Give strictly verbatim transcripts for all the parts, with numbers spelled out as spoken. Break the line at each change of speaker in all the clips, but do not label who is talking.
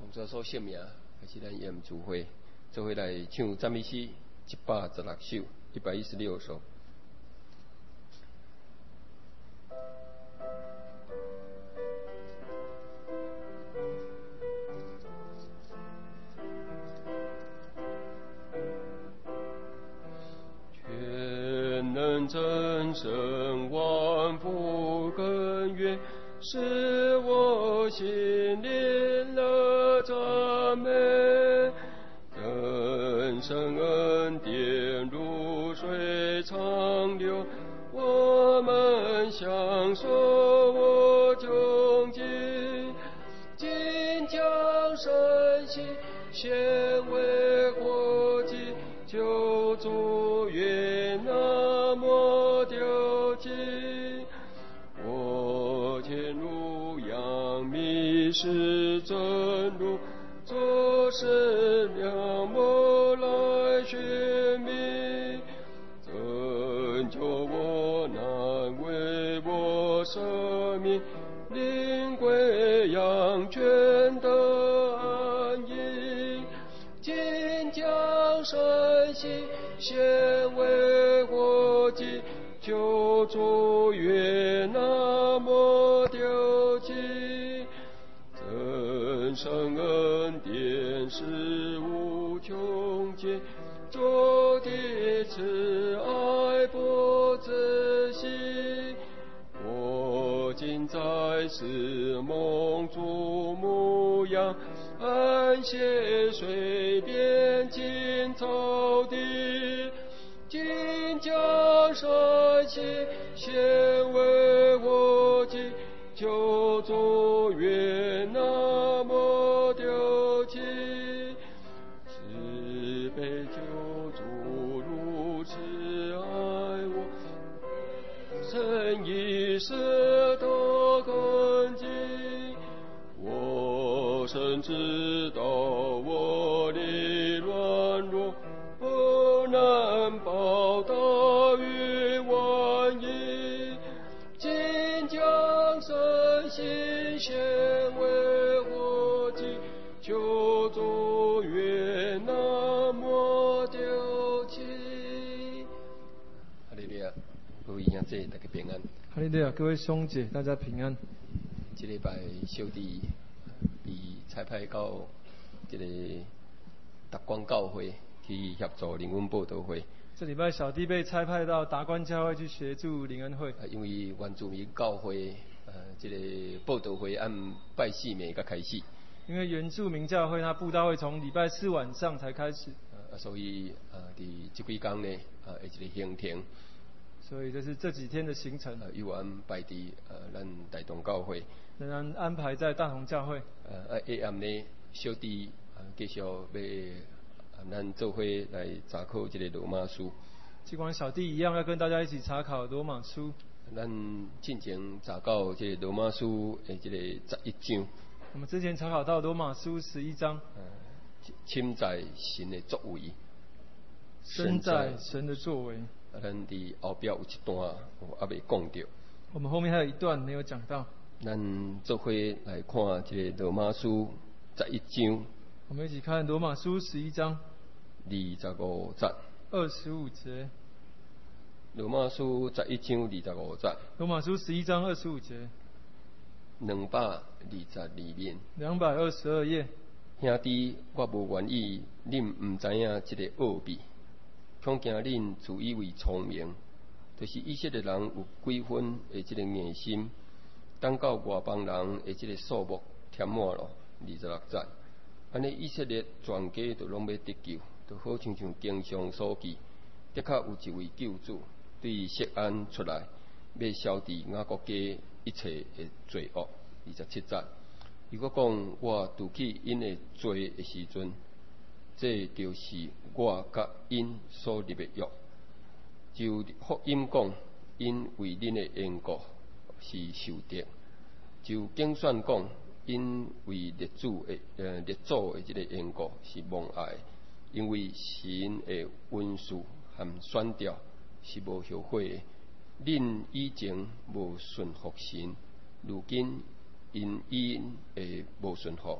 主所姓名，还是咱盐主会，做伙来唱赞美诗一百十六首，一百一十六首。全能真神万福根源，是我心灵的赞美。真神恩典如水长流，我们享受我穷尽，今将身心献为活祭，救主愿那么丢弃。我前路扬迷失真路，做事两目来寻觅，拯救我难为我生命，灵归养全的安逸，今将身心献为活祭，救主愿那么丢弃。真神恩典是无穷尽，主的慈爱不自息。我今在世梦中牧羊，安歇水边青草地，今将身心献为活祭，救主愿那么丢弃。慈悲救主如此爱我，曾一世的根基，我深知道我的软弱，不能报答于万一，今将身心献为活祭，救主愿那么丢弃。哈利路亚，各位兄弟，大家平安。
哈利路亚，各位兄姐，大家平安。
这礼拜小弟被差派到这个达观教会去协助灵恩报道会。
这礼拜小弟被差派到达观教会去协助灵恩会。
啊，因为原住民教会呃，这个报道会按拜四暝才开始。
因为原住民教会它布道会从礼拜四晚上才开始。
啊，所以啊，伫这几天呢，啊，有一个行程。
所以这是这几天的行程。
呃，又安排伫呃咱大同教会。
仍然安排在大同教会。
呃，啊，下暗呢，小弟啊继续要咱做伙来查考这个罗马书。
尽管小弟一样要跟大家一起查考罗马书。
咱进前查到这个罗马书的这个十一章。
我们之前查考到罗马书十一章。
呃，亲在神的作为。
身在神的作为。
啊，咱伫后边有一段还未讲到。
我们后面还有一段没有讲到。
咱做伙来看这个罗马书十一章。
我们一起看罗马书十一章
二十五节。
二十五节。
罗马书十一章二十五节。
罗马书十一章二十五节。
两百二十二面。
两百二十二页。
兄弟，我无愿意恁唔知影这个奥秘，恐惊恁自以为聪明，就是以色列人有几分的这个硬心，等到外邦人的这个数目填满了。二十六节，安尼以色列全家都拢要得救，就好像像经上所记，的确有一位救主对锡安出来，要消除雅各家一切的罪恶。二十七节，如果讲我拄起因的罪的时阵，这就是我甲因所立的约。就福音讲，因为恁的缘故是受得；就经选讲，因为列祖的呃列祖的这个缘故是蒙爱，因为神的恩赐和选调是无后悔的。恁以前无顺服神，如今因因会无顺服，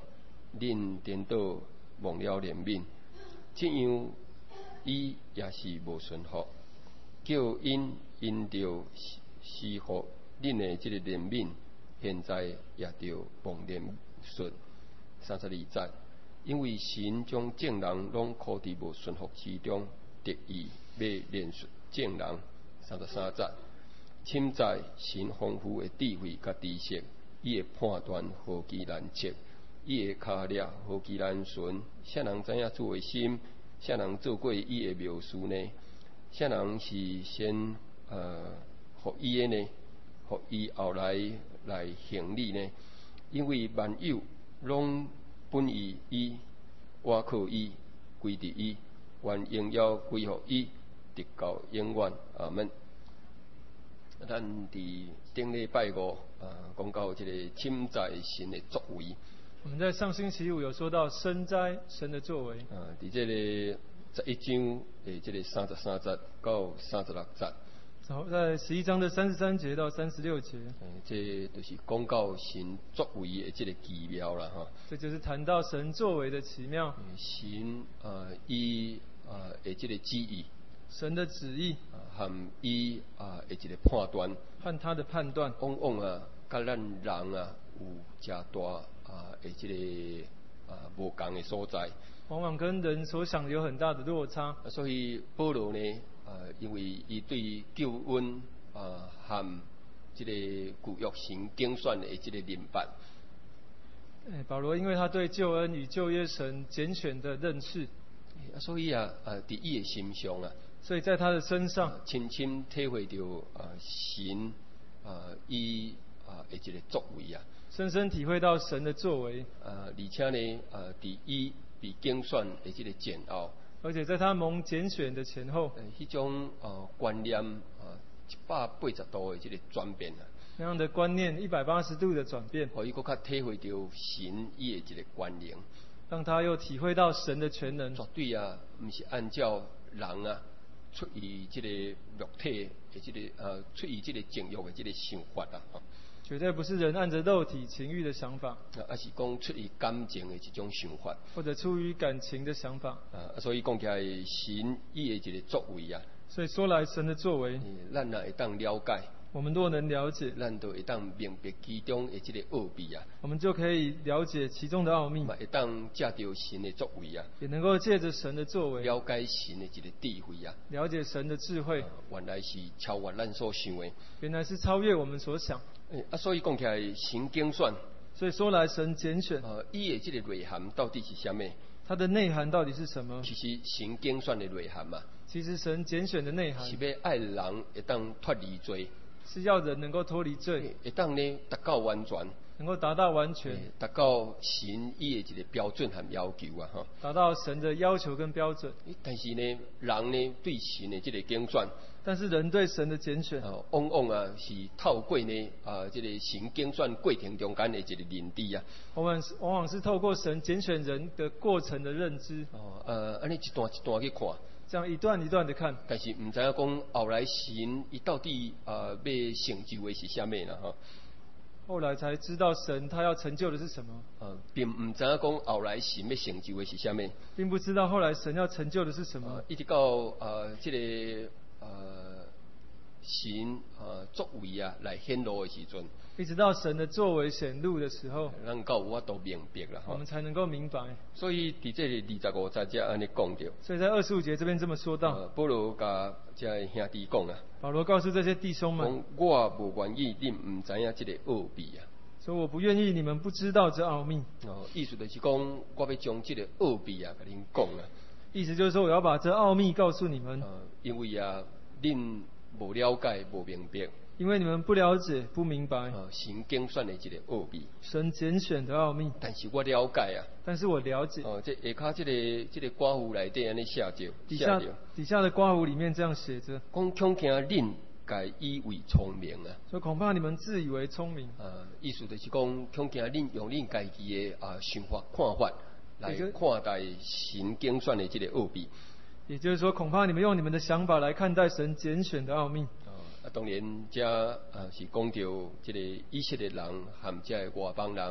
恁颠倒忘了怜悯，这样伊也是无顺服，叫因因着施服恁的这个怜悯，现在也着忘怜恤。三十二节，因为神将正人拢扣伫无顺服之中，特意要怜恤正人。三十三节，深知神丰富的智慧甲知识，伊的判断何其难测，伊的脚掠何其难寻。谁人知影主的心？谁人做过伊的描述呢？谁人是先呃，互伊的呢？互伊后来来行礼呢？因为万有拢本于伊，倚靠伊，归伫伊，愿荣耀归乎伊，直到永远。阿门。咱伫顶礼拜五啊，讲到这个深知神的作为。
我们在上星期五有说到深知神的作为。
啊，伫这个十一章诶，这个三十三节到三十六节。
好，在十一章的三十三节到三十六节，
诶，这就是讲到神作为的这个奇妙啦，哈。
这就是谈到神作为的奇妙。
神啊，伊啊的这个旨意，
神的旨意，
和伊啊的这个判断，
和他的判断，
往往啊，甲咱人啊有真大啊的这个啊无共的所在，
往往跟人所想的有很大的落差。
所以保罗呢。呃，因为伊对救恩啊和这个旧约神拣选的这个明白，
诶，保罗因为他对救恩与旧约神拣选的认识，
所以啊，呃，伫伊的心上啊，
所以在他的身上，
深深体会到啊神啊伊啊的这个作为啊，
深深体会到神的作为。
啊，而且呢，呃，伫伊被拣选的这个前后。
而且在他蒙拣选的前后，
迄种呃观念啊一百八十度的这个转变啊，
那样的观念一百八十度的转变，
互伊搁较体会到神伊的这个权能，
让他又体会到神的全能。
绝对啊，毋是按照人啊出于这个肉体的这个呃出于这个情欲的这个想法啦，吼。
绝对不是人按着肉体情欲的想法，
啊，是讲出于感情的一种想法，
或者出于感情的想法。
啊，所以讲起来，神伊的一个作为啊，
所以说来神的作为，
咱若会当了解，
我们若能了解，
咱就会当明白其中的这个奥秘啊，
我们就可以了解其中的奥秘，
嘛会当借着神的作为啊，
也能够借着神的作为，
了解神的一个智慧啊，
了解神的智慧，
啊、原来是超越咱所想的，
原来是超越我们所想。
啊，所以讲起来，神拣选，
所以说来神拣选，
呃，伊的这个内涵到底是什么？
它的内涵到底是什么？
其实神拣选的内涵嘛，
其实神拣选的内涵
是要爱人会当脱离罪，
是要人能够脱离罪，
会当呢达到完全，
能够达到完全，
达到神伊的一个标准和要求啊，哈。
达到神的要求跟标准。
但是呢，人呢对神的这个拣选，
但是人对神的拣选，
啊，往往啊是透过呢啊这个神拣选过程中间的一个认知啊，
往往是往往是透过神拣选人的过程的认知，
哦，呃，安尼一段一段去看，
这样一段一段的看，
但是唔知影讲后来神伊到底啊要成就的是啥物啦哈。
后来才知道神他要成就的是什么，
呃，并唔知影讲后来神要成就的是啥物，
并不知道后来神要成就的是什么。
呃、一直到呃这个呃神呃作为啊来显露的时阵，
一直到神的作为显露的时候，
咱才有法度明白啦哈。
我们才能够明白。
所以伫这个二十五节才安尼讲着。
所以在二十五节这边这么说到，
呃、保罗甲这兄弟讲啊，
保罗告诉这些弟兄们，
讲我无愿意恁唔知影这个奥秘啊。
所以我不愿意你们不知道这奥秘。
哦，意思就是讲，我要将这个奥秘啊，甲恁讲啊。
意思就是说，我要把这奥秘告诉你们。
呃，因为啊，恁无了解、无明白。
因为你们不了解、不明白。
呃，神拣选的这个奥秘。
神拣选的奥秘。
但是我了解啊。
但是我了解。
哦，这下骹这个这个寡妇内底安尼写着，
底下底下的寡妇里面这样写着，
讲恐惊恁该以为聪明啊。
所以恐怕你们自以为聪明。
呃，意思就是讲，恐惊恁用恁家己的啊想法、看法来看待神拣选的这个奥秘。
也就是说，恐怕你们用你们的想法来看待神拣选的奥秘。
啊，当然，这啊是讲到这个以色列人和这个外邦人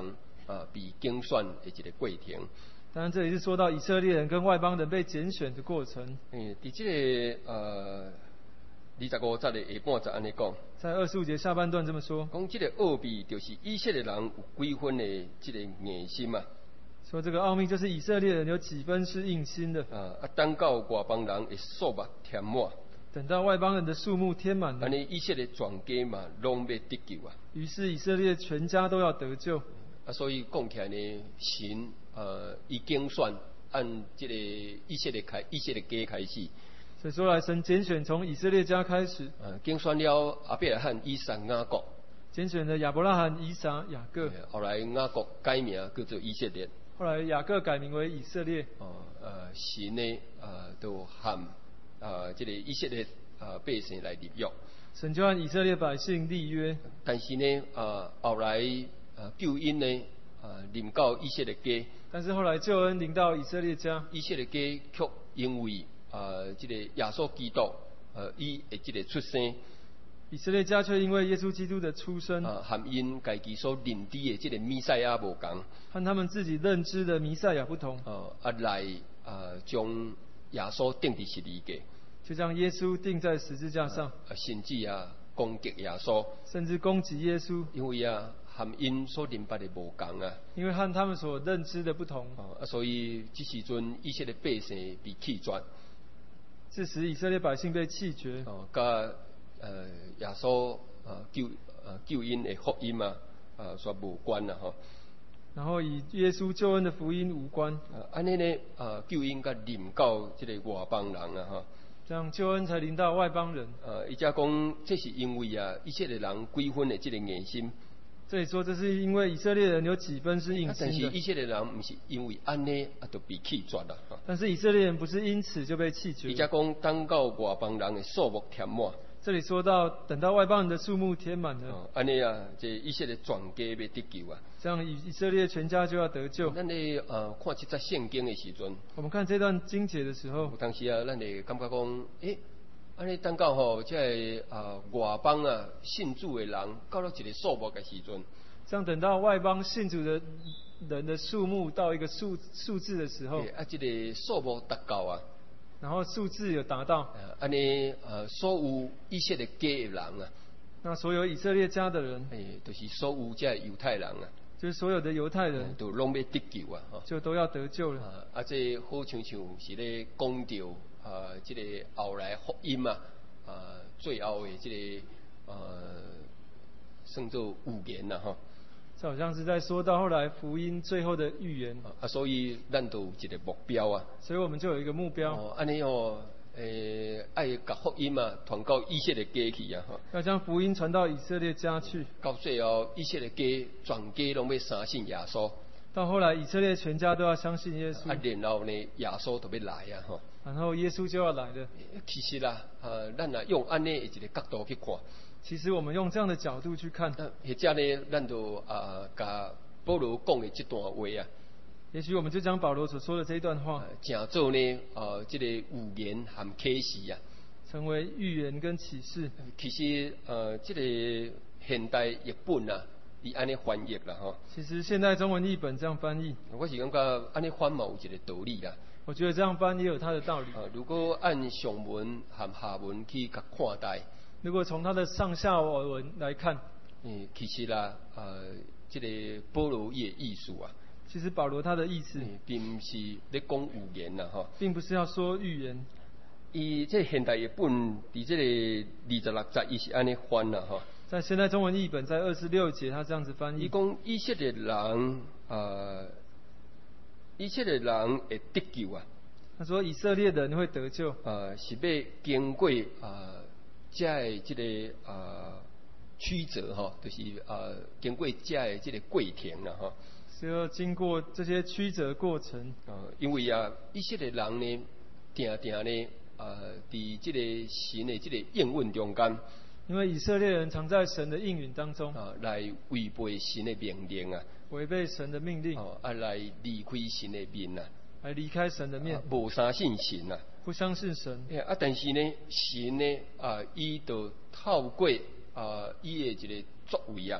啊被竞选的一个过程。
当然，这里是说到以色列人跟外邦人被拣选的过程。
嗯，伫这个呃二十五节的下半节安尼讲，
在二十五节下半段这么说，
讲这个奥秘就是以色列人有几分的这个硬心啊。
说这个奥秘就是以色列人有几分是硬心的。
啊，啊，等到外邦人的数目填满，
等到外邦人的数目填满了，
安尼以色列全家嘛，拢要得救啊。
于是以色列全家都要得救。
啊，所以讲起来呢，神呃，伊竞选按这个以色列开以色列家开始，
所以说来，神拣选从以色列家开始，
啊，竞选了亚伯拉罕、以撒、雅各，
拣选了亚伯拉罕、以撒、雅各，
后来雅各改名叫做以色列。
后来雅各改名为以色列。
哦，呃，神呢，呃，都含呃这个以色列呃百姓来立约。
神就按以色列百姓立约。
但是呢，呃，后来呃救恩呢，呃临到以色列家。
但是后来救恩临到以色列家，
以色列家却因为呃这个耶稣基督呃伊的这个出生，
以色列家却因为耶稣基督的出生，
啊，和因家己所认知的这个弥赛亚无同，
和他们自己认知的弥赛亚不同，
哦、啊，来啊将耶稣钉伫十字架，
就将耶稣钉在十字架上，
啊，甚至啊攻击耶稣，
甚至攻击耶稣，
因为啊和因所认捌的无同啊，
因为和他们所认知的不同，
哦、啊，所以这时阵以色列百姓被弃绝，
致使以色列百姓被弃绝，
哦，甲呃耶稣啊救呃救恩的福音啊啊所无关啦吼。
然后以耶稣救恩的福音无关。
啊，安尼呢，啊，救恩甲临到即个外邦人啊，哈。
这样救恩才临到外邦人。
呃，伊则讲，这是因为啊，以色列人几分的即个硬心。
这里说，这是因为以色列人有几分是硬
啊，但
心的。
是以色列人不是因为安尼啊，就被弃绝啦。哈。
但是以色列人不是因此就被弃绝。
伊则讲，等到外邦人的数目填满。
这里说到，等到外邦人的数目填满了，
哦，安尼啊，这以色列全家要得救啊。
这样以以色列全家就要得救。
咱咧呃看即则圣经的时阵，
我们看这段经节的时候，
有当时啊，咱会感觉讲，诶、安尼等到吼，即个啊外邦啊信主的人到了一个数目的时阵，
这样等到外邦信主的人的数目到一个数数字的时候，
啊，即、这个数目达到啊，
然后数字有达到，
呃，安尼呃，所有以色列家的人啊，
那所有以色列家的人，
诶、就是所有即个犹太人啊，
就是所有的犹太人，
都拢要得救啊，吼。
就都要得救了。
啊，啊，这好像像是咧讲到啊，即、这个后来福音啊，啊，最后的即、这个呃，算做预言呐，吼。
这好像是在说到后来福音最后的预言。
啊，所以咱都有一个目标啊。
所以我们就有一个目标。
哦，安尼哦，诶、爱甲福音啊传到以色列家去啊，吼。
要将福音传到以色列家去。
到最后，以色列家全家拢要相信耶稣。
到后来，以色列全家都要相信耶稣。
啊，然后呢，耶稣就要来啊，吼。
然后耶稣就要来了。
其实啦，呃，咱啊用安尼的一个角度去看，
其实我们用这样的角度去看，
呃，或者呢，咱就啊，甲保罗讲的这段话啊，
也许我们就将保罗所说的这一段话，
呃，正做呢，呃，这个预言和启示啊，
成为预言跟启示。
其实呃，这个现代译本啊，伊安尼翻译啦，吼。
其实现代中文译本这样翻译，
我是感觉安尼翻嘛有一个道理啦。
我觉得这样翻也有它的道理。
呃，如果按上文和下文去甲看待，
如果从它的上下文来看，
嗯，其实啦，呃，这个保罗伊的意思啊，
其实保罗他的意思，
嗯，并不是咧讲预言啦，吼。
并不是要说预言。
伊这现代译本伫这个二十六节，伊是安尼翻啦，吼。
在现代中文译本在二十六节，他这样子翻译。
伊讲以色列人，呃，以色列人会得救啊。
他说以色列人会得救，
呃，是要经过呃，这的这个呃曲折吼，就是呃经过这的这个过程啦吼。
是要经过这些曲折过程。
呃，因为啊，以色列人呢，定定呢，呃，伫这个神的这个应允中间，
因为以色列人常在神的应允当中，
啊，来违背神的命令啊，
违背神的命令，
哦，啊，来离开神的面啊，
来离开神的面
啊，无相信神啊。
不相信神。
啊，但是呢，神呢，啊，伊就透过啊，伊的一个作为啊，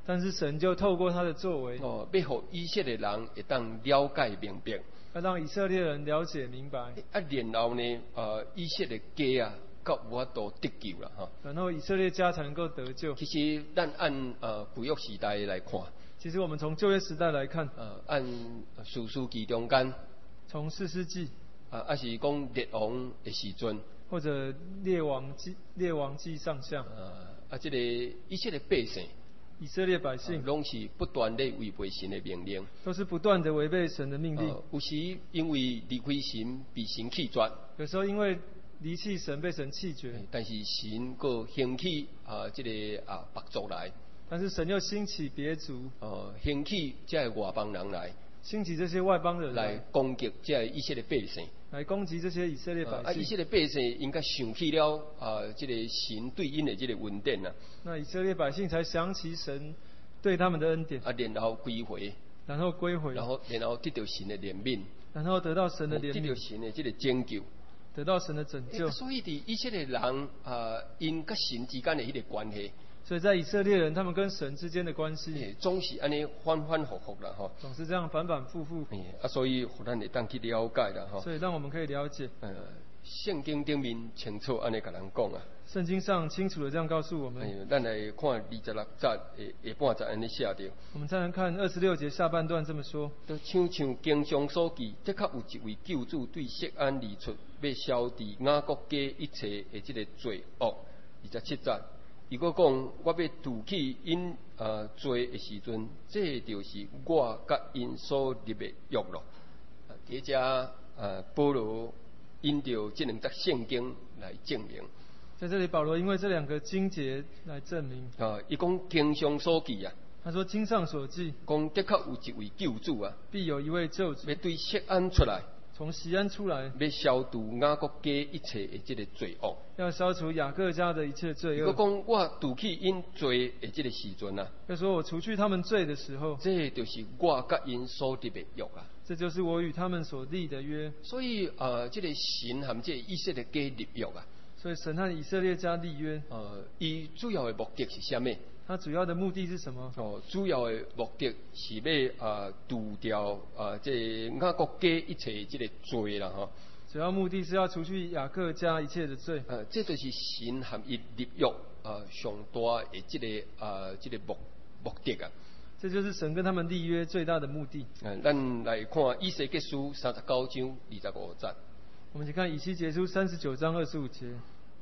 但是神就透过他的作为，
哦，要互以色列人会当了解明白。
要让以色列人了解明白。
啊，然后呢，呃，以色列家啊，才有法度得救啦，哈。
然后以色列家才能够得救。
其实，咱按呃旧约时代来看，
其实我们从旧约时代来看，
呃，按士师记中间，
从士师记，
啊，还是讲列王的时阵，
或者列王记、列王记上下，
啊，啊，这个以色列百姓。
以色列百姓
拢是不断地违背神的命令，
都是不断的违背神的命令。
呃、有时因为离开神被神弃绝，
有时候因为离弃神被神弃绝，
但是神佫兴起啊，这个啊别族来，
但是神又兴起别族，
呃，兴起这外邦人来，
兴起这些外邦人
来攻击这以色列百姓。
来攻击这些以色列百姓。
啊，以色列百姓应该想起了啊，这个神对因的这个恩典啊。
那以色列百姓才想起神对他们的恩典。
啊，然后归回。
然后归回。
然后，然后得到神的怜悯。
然后得到神的怜悯。
得到神的这个拯救。
得到神的拯救。
欸、所以，伫以色列人啊，因甲神之间的迄个关系。
所以在以色列人，他们跟神之间的关系，
欸、总是安尼反反复复啦，吼。
总是这样反反复复。
欸、啊，所以互咱会当去了解啦，吼。
所以让我们可以了解。
呃，圣经顶面清楚安尼甲咱讲啊。
圣经上清楚的这样告诉我们。
欸、咱来看二十六节下下半节安尼写着。
我们再来看二十六节下半段这么说。
就像像经上所记，的确有一位救主对锡安而出，要消除雅各家一切的这个罪恶。二十七节。如果讲我要除去因呃罪的时阵，这就是我甲因所立的约咯。第一只呃保罗因着这两节圣经来证明。
在这里，保罗因为这两个经节来证明。
啊，伊讲经上所记啊。
他说经上所记，
讲的确有一位救主啊，
必有一位救主，
要对锡安出来。
从锡安出来，
要消除雅各家一切的这个罪恶，
要消除雅各家的一切罪恶。
如果讲我除去因罪的这个时阵啊，
要说我除去他们罪的时候，
这就是我甲因所立的约啊。
这就是我与他们所立的约。
所以呃，这个神和这个以色列家立约啊。
所以神和以色列家立约。
呃，伊主要的目的是啥物？
它主要的目的是什么？
哦，主要的目的是要啊除掉啊这雅各家一切这个罪啦吼。
主要目的是要除去雅各家一切的罪。
呃，这就是神和伊立约啊上大的这个啊这个目目的啊。
这就是神跟他们立约最大的目的。
嗯，咱来看以西结书三十九章二十五节。
我们请看以西结书三十九章二十五节。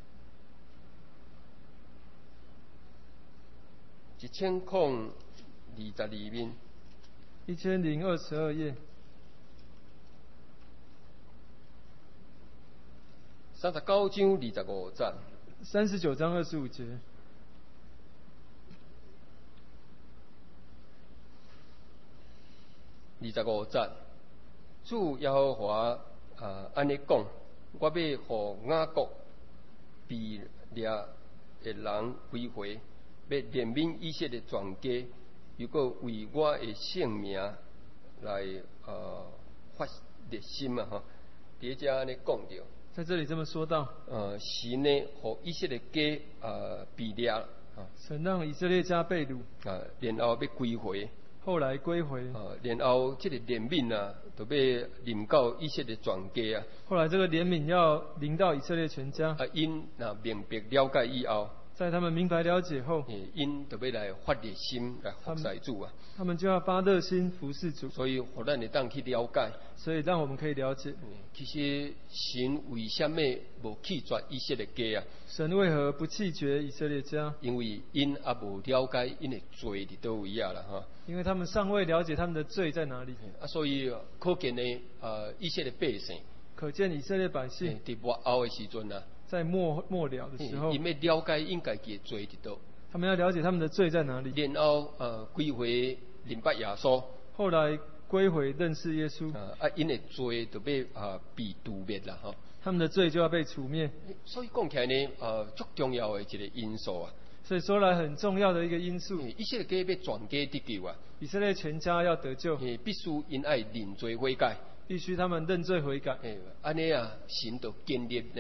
一千空二十二面，
一千零二十二页，
三十九章二十五节。
三十九章二十五节，
二十五节，主耶和华啊安尼讲，我要互雅各被掠的人归回。要怜悯以色列全家，如果为我的性命来呃发热心啊哈，第一只安尼讲着。
在这里这么说到。
呃，神呢，互以色列家呃被掠啊。
神让以色列家被掳。
啊，然后要归回。
后来归回。
啊，然后这个怜悯啊，就要临到以色列全家啊。
后来这个怜悯要临到以色列全家。
啊，因若明白了解以后。
在他们明白了解后，
因就要来发热心来服侍主啊。
他们就要发热心服侍主。
所以，互咱会当去了解。
所以，让我们可以了解。
其实，神为什么无弃绝以色列家啊？
神为何不弃绝以色列家？
因为因也无了解因的罪伫倒位啊啦哈。
因为他们尚未了解他们的罪在哪里。
啊，所以可见呢，呃，以色列百姓。
可见以色列百姓。
伫末后的时阵啊。
在末末了的时候，
因要了解应该己的罪伫倒，
他们要了解他们的罪在哪里。
然后呃归回认捌耶稣，
后来归回认识耶稣。
啊，啊因的罪就要啊被除灭啦吼。
他们的罪就要被除灭。
所以讲起来呢，呃，最重要的一个因素啊。
所以说来很重要的一个因素。
以色列家要全家得救啊。
以色列全家要得救，
必须因爱认罪悔改。
必须他们认罪悔改。
诶，安尼啊，神就建立呢。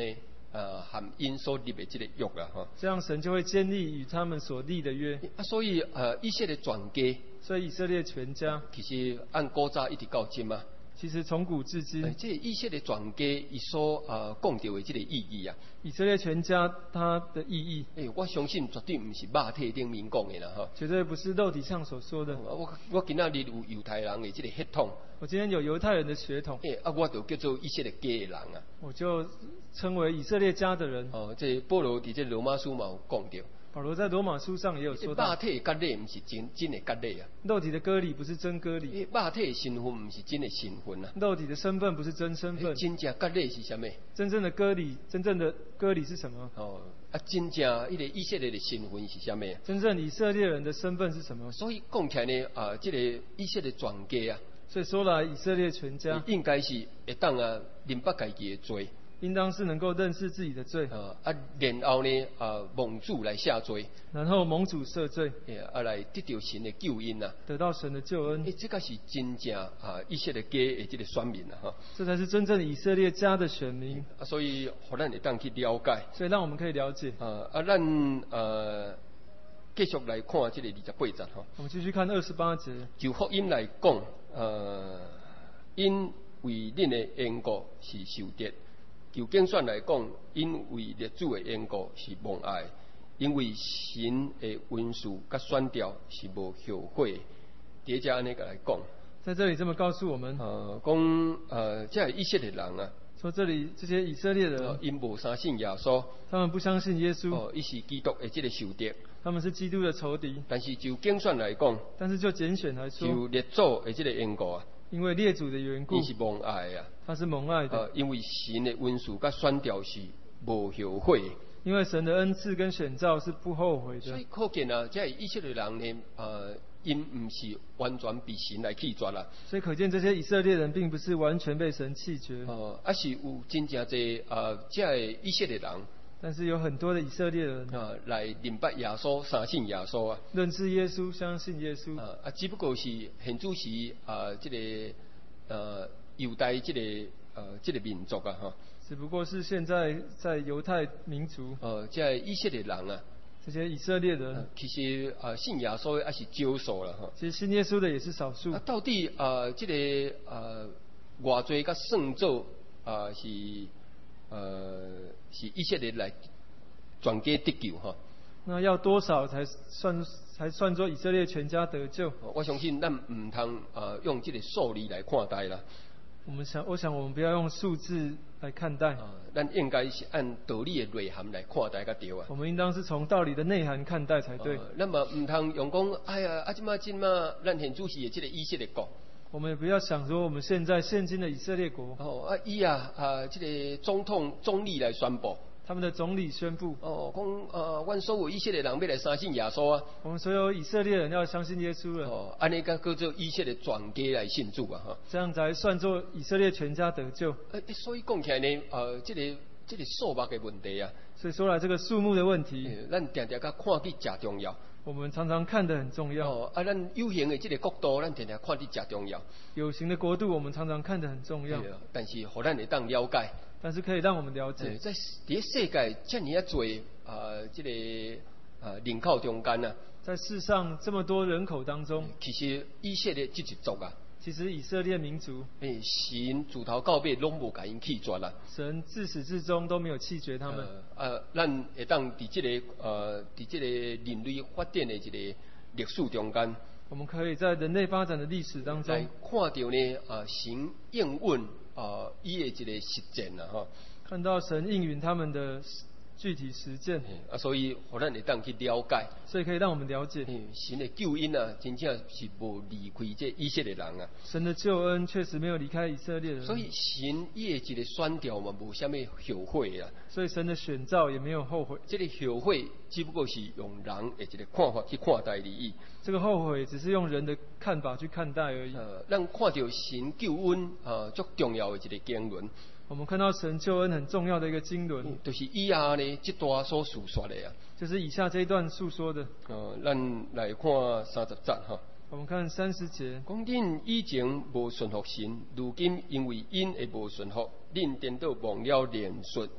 呃含因所立的这个约啦哈。
这样神就会建立与他们所立的约。
啊，所以呃以色列全家，
所以以色列全家
其实按古早一直到今啊。
其实从古至今，
呃、这个以色列全家伊所呃讲到的这个意义啊，
以色列全家它的意义，
诶、欸，我相信绝对不是肉体顶面讲的啦哈，
绝对不是肉体上所说的。
我我今仔日有犹太人的这个血统，
我今天有犹太人的血统，
诶、欸，啊，我就叫做以色列家的人啊，
我就称为以色列家的人。
哦，这保罗伫这罗马书嘛有讲到。
保罗在罗马书上也有说到，
肉体的割礼不是真真的割礼啊，
肉体的割礼不是真割礼，
肉体的身份不是真的身份啊，
肉体的身份不是真身份。
真正割礼是啥物？
真正的割礼，真正的割礼是什么？
哦，啊，真正迄个以色列的身份是啥物啊？
真正以色列人的身份是什么？
所以讲起来呢，啊，这个以色列全家啊，
所以说来以色列全家
应该是会当啊明白家己的罪。
应当是能够认识自己的罪，
啊，啊，然后呢，啊，蒙主来下罪，
然后蒙主赦罪，
啊，来得到神的救恩啊，
得到神的救恩。
诶，这个是真正啊，以色列家的这个选民啊，哈，
这才是真正的以色列家的选民。
啊，所以互咱会当去了解，
所以让我们可以了解。
啊，啊，咱呃继续来看这个二十八节哈。
我们继续看二十八节。
就福音来讲，呃，因为恁的缘故是受跌。就经选来讲，因为列祖的缘故是蒙爱，因为神的恩赐甲选调是无后悔。叠加安尼个来讲，
在这里这么告诉我们，
呃，讲呃，这以色列人啊，
说这里这些以色列人，
因无相信耶稣，
他们不相信耶稣，
哦，伊是基督的这个受敌，
他们是基督的仇敌。
但是就经选来讲，
但是就拣选来说，
就列祖的这个缘故啊。
因为列祖的缘故，
伊是蒙爱啊，
他是蒙爱的。
呃，因为神的恩赐甲选调是无后悔。
因为神的恩赐跟选召是不后悔的。
所以可见啊，这以色列人呢，呃，因唔是完全被神来弃绝啦。
所以可见这些以色列人并不是完全被神弃绝。
哦、呃，啊是有真正侪呃，这以色列人。
但是有很多的以色列人
啊，来明白耶稣、相信耶稣啊，
认识耶稣、相信耶稣
啊啊，只不过是现主时啊，这个呃犹太这个呃这个民族啊哈，
只不过是现在在犹太民族，
呃，这以色列人啊，
这些以色列人，
呃、其实啊信耶稣的还是少数了哈。
其实信耶稣的也是少数。
啊，到底啊这个呃偌济甲算做啊是呃是以色列来全家得救哈？
那要多少才算才算作以色列全家得救？
我相信咱唔通呃用这个数字来看待啦。
我们想，我想我们不要用数字来看待，
啊，咱应该是按道理的内涵来看待才对啊。
我们应当是从道理的内涵看待才对。
咱嘛唔通用讲，哎呀，啊即马即马，咱现主时的这个以色列国。
我们也不要想说我们现在现今的以色列国。
哦啊，伊啊啊，这个总统总理来宣布。
他们的总理宣布，
哦，讲呃，阮所有以色列人要来相信耶稣啊。
我们所有以色列人要相信耶稣了。
哦，安尼个叫做以色列全家来信主啊哈。
这样才算作以色列全家得救。
呃，所以讲起来呢，呃，这个这个数目的问题啊。
所以说来这个数目的问题，
咱常常甲看去真重要。
我们常常看得很重要。
哦，啊，咱有形的这个国度，咱常常看得真重要。
有形的国度，我们常常看得很重要。
但是，互咱会当了解。
但是可以让我们了解，
在在世界这么啊多啊，这个啊人口中间啊，
在世上这么多人口当中，
其实以色列这一族啊，
其实以色列民族，
诶，神自头到尾拢无甲因弃绝啦。
神自始至终都没有弃绝他们。
呃，啊，咱会当伫这个呃，伫这个人类发展的这个历史中间，
我们可以在人类发展的历史当中，
来看到呢啊，神应允。啊，伊的一个实践啊，吼，
看到神应允他们的具体实践
啊，所以互咱会当去了解，
所以可以让我们了解，
神的救恩啊，真正是无离开这以色列人啊。
神的救恩确实没有离开以色列人，
所以神伊的一个选调嘛，无虾米后悔啊。
所以神的选召也没有后悔。
这个后悔只不过是用人的一个看法去看待而已。
这个后悔只是用人的看法去看待而已。
呃，咱看到神救恩啊，最重要的一个经文。
我们看到神救恩很重要的一个经纶，
嗯、就是以下呢这段所述说的啊。
就是以下这一段述说的。
呃，咱来看三十节哈。
我们看三十节，
讲恁以前无顺服神，如今因为因会无顺服，恁颠倒忘了连续，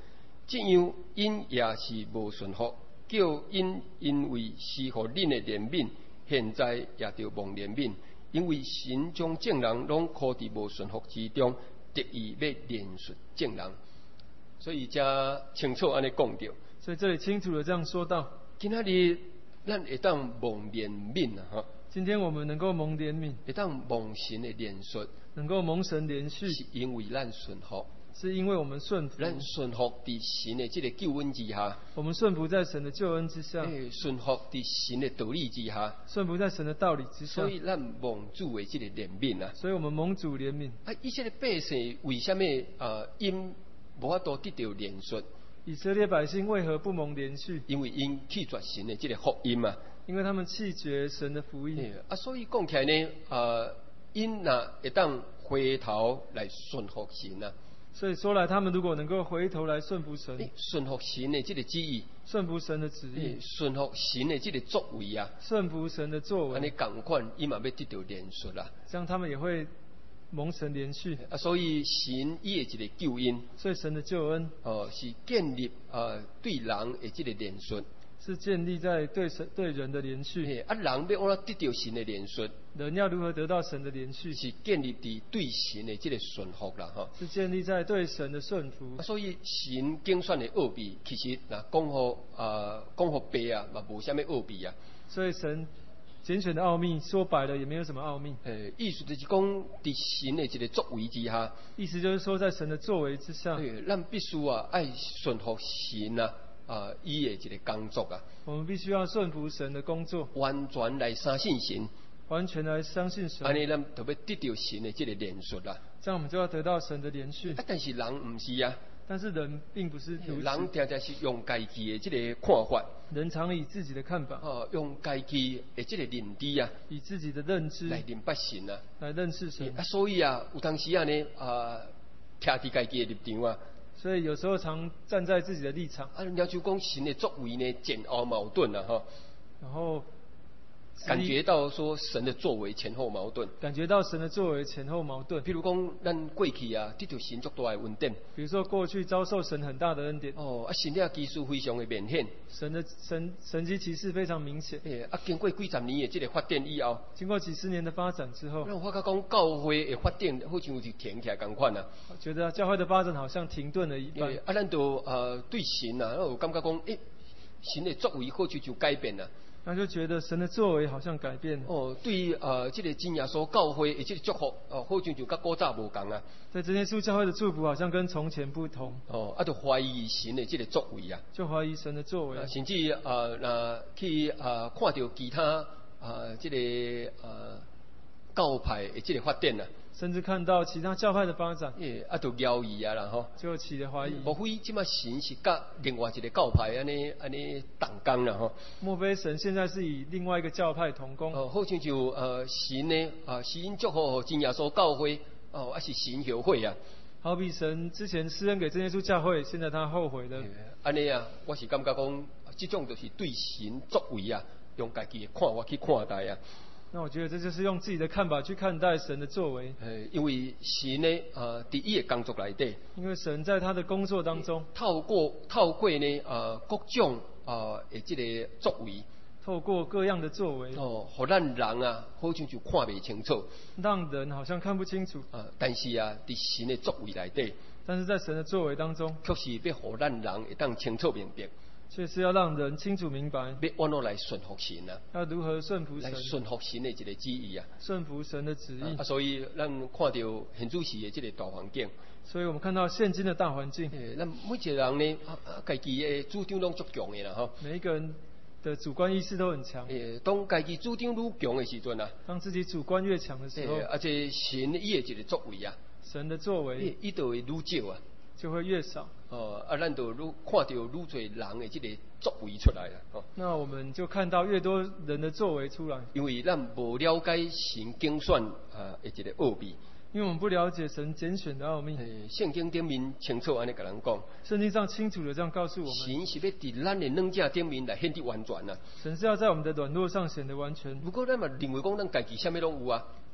这样因也是无顺服，叫因因为施予恁的怜悯，现在也着蒙怜悯，因为神将正人拢靠伫无顺服之中，特意要怜恤正人。所以遮清楚安尼讲着。
所以这里清楚的这样说到，
今仔日咱会当蒙怜悯啊！哈，
今天我们能够蒙怜悯，
会当蒙神的怜恤，
能够蒙神怜恤，
是因为咱顺服。
是因为我们顺服，
咱顺服伫神的这个救恩之下，
我们顺服在神的救恩之下，
诶，顺服伫神的道理之下，
顺服在神的道理之下，
所以咱蒙主的这个怜悯啊，
所以我们蒙主怜悯。
啊，以色列百姓为什么啊因无法度得到怜恤？
以色列百姓为何不蒙怜恤？
因为因拒绝神的这个福音嘛，
因为他们弃绝神的福音。
啊，所以讲起来呢，啊，因若会当回头来顺服神啊。
所以说来，他们如果能够回头来顺服神，
顺服神的这个旨意，
顺服神的旨意，
顺服神的这个作为啊，
顺服神的作为，
安尼共款，伊嘛要得到怜恤啦。
这样他们也会蒙神怜恤
啊，所以神伊的一个救恩，
所以神的救恩
哦，是建立啊对人的这个怜恤，
是建立在对神对人的怜恤。
啊，人要安怎得到神的怜恤？
人要如何得到神的怜恤？
是建立伫对神的这个顺服啦，哈。
是建立在对神的顺服。
啊，所以神竞选的奥秘，其实嗱讲互啊讲互白啊，嘛无啥物奥秘啊。
所以神拣选的奥秘，说白了也没有什么奥秘。
诶，意思就是讲，伫神的一个作为之下，
意思就是说，在神的作为之下，
对，咱必须啊爱顺服神啊啊伊的一个工作啊。
我们必须要顺服神的工作，
完全来相信神，
完全来相信神。
安尼咱就要得到神的这个怜恤啦。
这样我们就要得到神的怜恤。
啊，但是人唔是啊。
但是人并不是如此，
人常常是用家己的这个看法，
人常以自己的看法，
哦，用家己的这个认知啊，
以自己的认知
来认识神啊，
来认识神
啊，所以啊，有当时啊呢，啊，徛伫家己的立场啊，
所以有时候常站在自己的立场，
啊，了就讲神的作为呢前后矛盾啊，哈，
然后
感觉到说神的作为前后矛盾，
感觉到神的作为前后矛盾。
譬如讲，咱过去啊，得到神足大的恩典。
比如说过去遭受神很大的恩典。
哦，啊，神的技术非常的明显。
神的神神迹奇事非常明显。
诶，啊，经过几十年的这个发展以后，
经过几十年的发展之后，
让我发觉讲教会的发展好像是停起来共款啊。
觉得教会的发展好像停顿了一般。
啊，咱就呃对神啊，有感觉讲，诶，神的作为好像就改变了。
那就觉得神的作为好像改变了。
哦，对呃，这个真耶稣教会的这个祝福，哦，好像就甲古早无共啊。
在真耶稣教会的祝福好像跟从前不同。
哦，啊，就怀疑神的这个作为啊。
就怀疑神的作为。
啊、甚至呃，那去呃看到其他呃这个呃教派的这个发展啊。
甚至看到其他教派的发展，
诶，啊，就怀疑啊啦吼，
就起了怀疑。
莫非即马神是甲另外一个教派安尼安尼同工啦吼？
莫非神现在是以另外一个教派同工？
哦，好像就呃神呢啊，施恩祝福真耶稣教会哦，啊是神后悔啊。
好比神之前施恩给真耶稣教会，现在他后悔了。
安尼啊，我是感觉讲，这种就是对神作为啊，用家己的看法去看待啊。
那我觉得这就是用自己的看法去看待神的作为。
呃，因为神呢，呃，伫伊的工作内底，
因为神在他的工作当中，
透过透过呢，呃，各种呃的这个作为，
透过各样的作为，
哦，互咱人啊，好像就看袂清楚，
让人好像看不清楚。
啊，但是啊，伫神的作为内底，
但是在神的作为当中，
却是要互咱人会当清楚明白。
却是要让人清楚明白，
要安怎来顺服神啊？
要如何顺服神？
来顺服神的一个旨意啊！
顺服神的旨意。
啊，所以咱看到现主时的这个大环境，
所以我们看到现今的大环境，
诶，咱每一个人呢，啊啊，家己的主张拢足强的啦吼。
每一个人的主观意识都很强。
诶，当家己主张愈强的时阵啊，
当自己主观越强的时候，
而且神伊的一个作为啊，
神的作为，
伊就会愈少啊。
就会越少。
哦，啊，咱就愈看到愈多人的这个作为出来了。哦，
那我们就看到越多人的作为出来。
因为咱无了解神竞选啊的一个奥秘。
因为我们不了解神拣选的奥秘。
圣经顶面清楚安尼甲人讲。
圣经上清楚的这样告诉我们。
神是要伫咱的软件顶面来显得完全啊。
神是要在我们的软弱上显得完全。
不过咱嘛认为讲咱家己啥物拢有啊。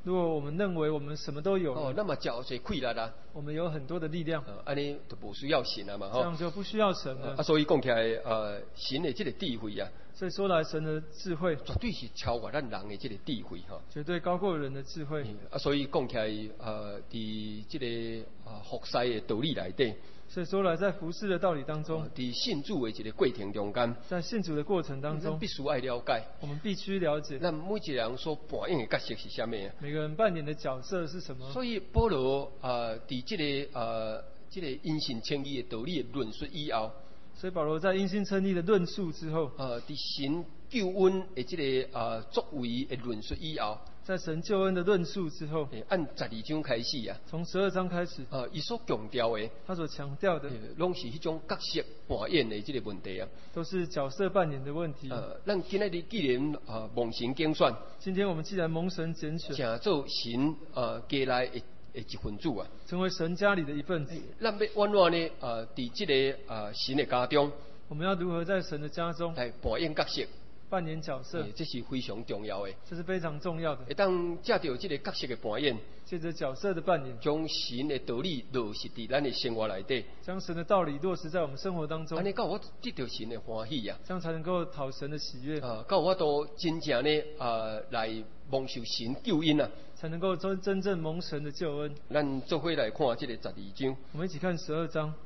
如果我们认为我们什么都有
哦，
了，
那么叫做溃烂啦，
我们有很多的力量，
呃，安尼就无需要神啊嘛，
这
吼。
样就不需要神
啊，
了。
所以讲起来，呃，神的这个智慧啊，
所以说来，神的智慧
绝对是超过咱人的这个智慧哈。
绝对高过人的智慧。
啊，所以讲起来，呃，伫这个啊服侍的道理内底，
所以说来，在服侍的道理当中，
呃伫信主的一个过程中间，
在信主的过程当中
咱必，须爱了解，
我们必须了解
咱每一个人所扮演的角色是啥物啊。
每个人扮演的角色是什么。
所以保罗啊，伫这个呃这个因信称义的道理的论述以后，
所以保罗在因信称义的论述之后，
呃，伫神救恩的这个呃作为的论述以后，
在神救恩的论述之后，
诶按十二章开始啊，
从十二章开始，
呃，伊所强调的，
他所强调的
呃拢是迄种角色扮演的这个问题啊。
都是角色扮演的问题。
呃，咱今日既然啊蒙神拣选，
今天我们既然蒙神拣选，
成做神呃家内的的一份子啊，
成为神家里的一份子，
咱要安怎呢？呃，伫这个呃神的家中
我们要如何在神的家中
来扮演角色，
扮演角色
诶，这是非常重要的。
这是非常重要的。
会当借着这个角色的扮演，
借着角色的扮演，
将神的道理落实伫咱的生活内底，
将神的道理落实在我们生活当中
安，尼，到我得到神的欢喜啊！
这样才能够讨神的喜悦，
啊，到我都真正呢啊来蒙受神救恩啊！
才能够真真正蒙神的救恩。
咱做伙来看这个十二章。
我们一起看十二章。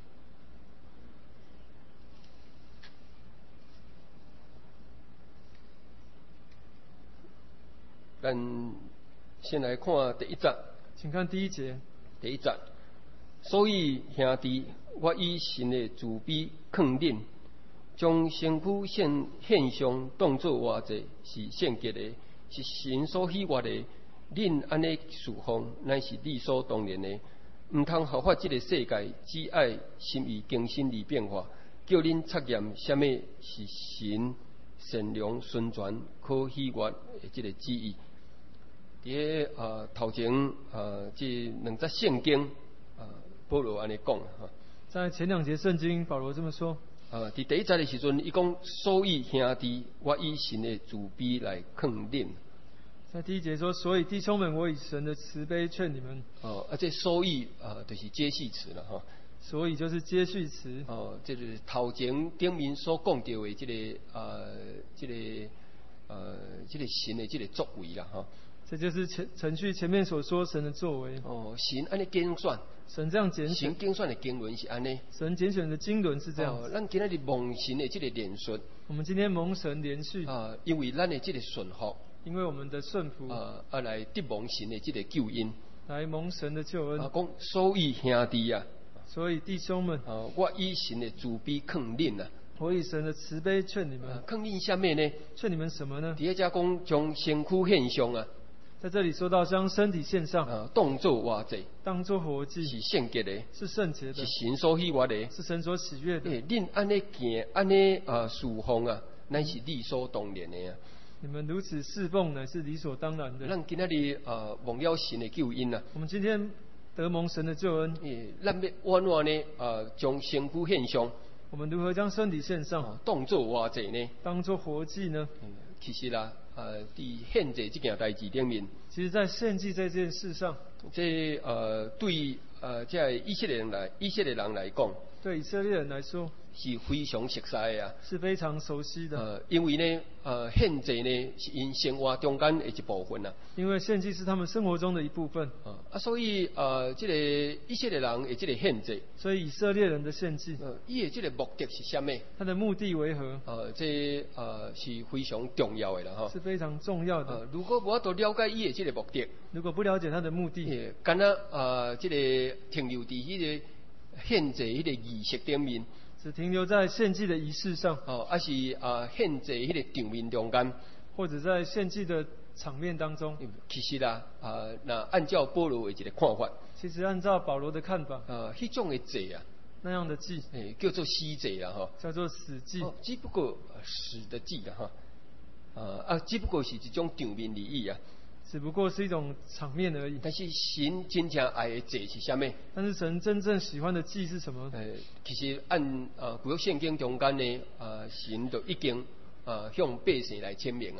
咱先来看第一节，
请看第一节。
第一节。所以兄弟，我以神的慈悲劝恁，将身躯献献上，当作活祭，是圣洁的，是神所喜悦的。恁安尼侍奉，乃是理所当然的。毋通效法这个世界，只爱心意更新而变化，叫恁测验什么是神善良、顺全、可喜悦的这个旨意。伫个啊头前啊，这两节圣经啊，保罗安尼讲哈。
在前两节圣经，保罗这么说。
啊，伫第一节的时阵，伊讲：所以兄弟，我以神的慈悲来劝恁。
在第一节说：所以弟兄们，我以神的慈悲劝你们。
哦，啊，这所以啊，就是接续词了哈。
所以就是接续词。
哦，这是头前顶面所讲到的这个呃，这个呃，这个神的这个作为啦哈。
这就是前程序前面所说神的作为。
哦，神安尼拣选，
神这样拣选，
神拣选的经纶是安尼。
神拣选的经纶是这样。
哦，咱今日蒙神的这个连续。
我们今天蒙神连续。
啊，因为咱的这个顺服。
因为我们的顺服。
啊啊，来得蒙神的这个救恩。
来蒙神的救恩。
啊，讲所以兄弟啊。
所以弟兄们。
啊，我以神的慈悲劝恁啊。
我以神的慈悲劝你们。
啊，劝恁什么呢？
劝你们什么呢？
第一家讲将身躯献上啊。
在这里说到将身体献上，
啊，当作活祭，
当作活祭，
是圣洁的，
是圣洁的，
是神所喜悦的，
是神所喜悦的。
诶，恁安尼行，安尼啊侍奉啊，乃是理所当然的啊。
你们如此侍奉乃是理所当然的。
咱今仔日啊，蒙了神的救恩啊。
我们今天得蒙神的救恩。
诶，咱要安怎呢？啊，将身躯献上。
我们如何将身体献上？
啊、当作活祭呢？
当作活祭呢？
嗯、其实啦。呃，伫献祭这件代志顶面，
其实，在献祭这件事上，
这呃对呃这以色列人来，以色列人来讲，
对以色列人来说
是非常熟悉的啊，
是非常熟悉的。
呃，因为呢，呃，献祭呢是因生活中间的一部分啊。
因为献祭是他们生活中的一部分
啊，啊，所以呃，这个以色列人的这个献祭，
所以以色列人的献祭，
呃，伊的这个目的是什么？
他的目的为何？
呃，这呃是非常重要的啦哈。
是非常重要的。
呃，如果无法度了解伊的这个目的，
如果不了解他的目的，
干那呃，这个停留伫迄个献祭迄个仪式顶面。
只停留在献祭的仪式上，
哦，还是啊献祭迄个场面中间，
或者在献祭的场面当中。
其实啦，啊，那按照保罗的一个看法，
其实按照保罗的看法，
呃，迄种的祭啊，
那样的祭，
诶，叫做死祭啦，吼，
叫做死祭，
哦，只不过死的祭啦，哈，啊啊，只不过是一种场面礼仪啊。
只不过是一种场面而已。
但是神真正爱的祭是啥物？
但是神真正喜欢的祭是什么？
诶，其实按呃古约圣经中间呢，啊，神就已经啊向百姓来签名啊。
其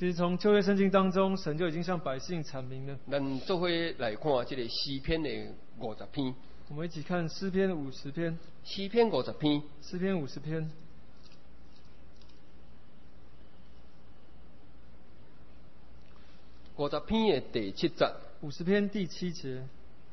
其实从旧约圣经当中，神就已经向百姓阐明了。
咱做伙来看这个诗篇的五十篇。
我们一起看诗篇五十篇。
诗篇五十篇。
诗篇五十篇。
五十篇的第七节。
五十篇第七节。